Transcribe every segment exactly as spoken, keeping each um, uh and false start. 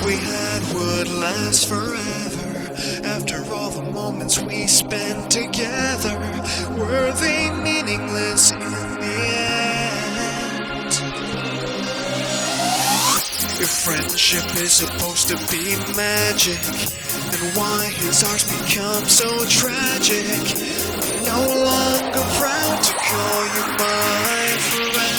we had would last forever. After all the moments we spent together, were they meaningless in the end? If friendship is supposed to be magic, then why has ours become so tragic? I'm no longer proud to call you my friend.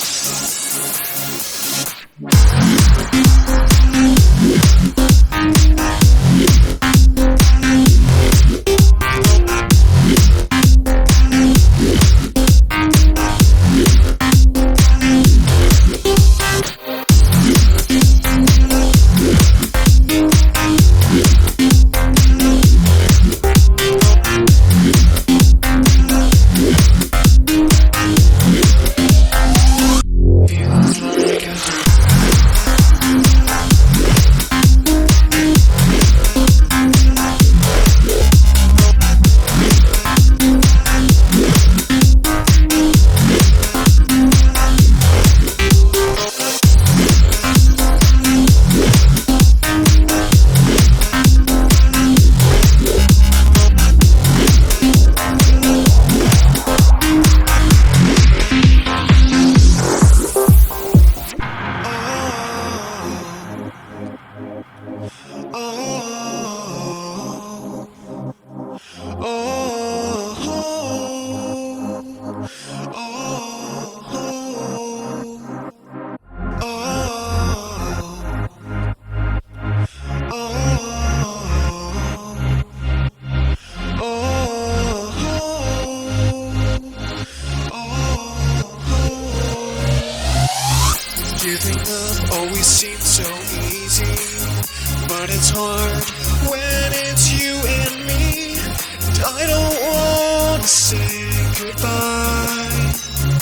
Giving up always seems so easy, but it's hard when it's you and me. And I don't want to say goodbye.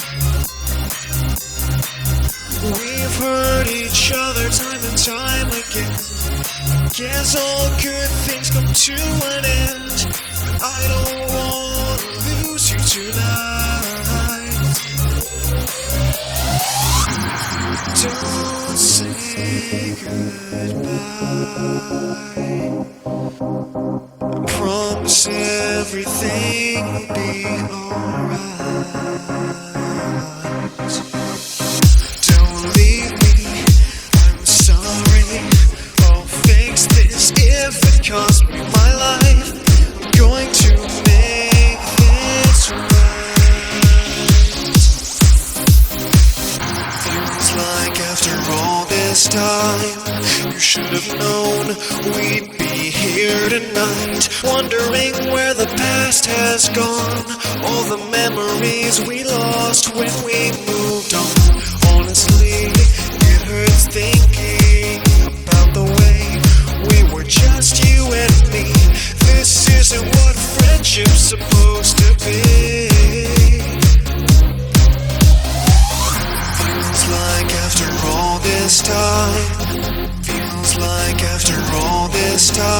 We've hurt each other time and time again. Guess all good things come to an end. I don't want to lose you tonight. Don't say goodbye. I promise everything will be alright. Don't leave me, I'm sorry. I'll fix this if it costs me my life. I'm going to make this right. Feels like after all this time, you should have known we'd be here tonight, wondering where the past has gone, all the memories we lost when we moved on. Honestly, it hurts thinking about the way we were just you and me. This isn't what friendship's supposed to be. Feels like after all this time, feels like after all this time